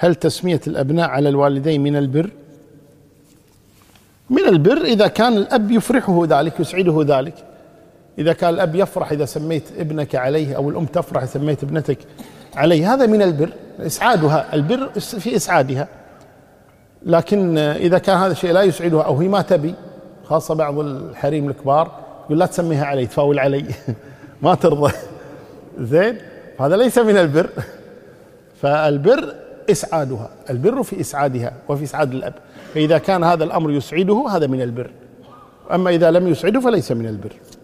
هل تسمية الأبناء على الوالدين من البر؟ من البر إذا كان الأب يفرحه ذلك، يسعده ذلك. إذا كان الأب يفرح إذا سميت ابنك عليه، أو الأم تفرح إذا سميت ابنتك عليه، هذا من البر، إسعادها، البر في إسعادها. لكن إذا كان هذا الشيء لا يسعدها أو هي ما تبي، خاصة بعض الحريم الكبار يقول لا تسميها علي، تفاول علي ما ترضى، زين، هذا ليس من البر. فالبر إسعادها، البر في إسعادها وفي إسعاد الأب. فإذا كان هذا الأمر يسعده هذا من البر، أما إذا لم يسعده فليس من البر.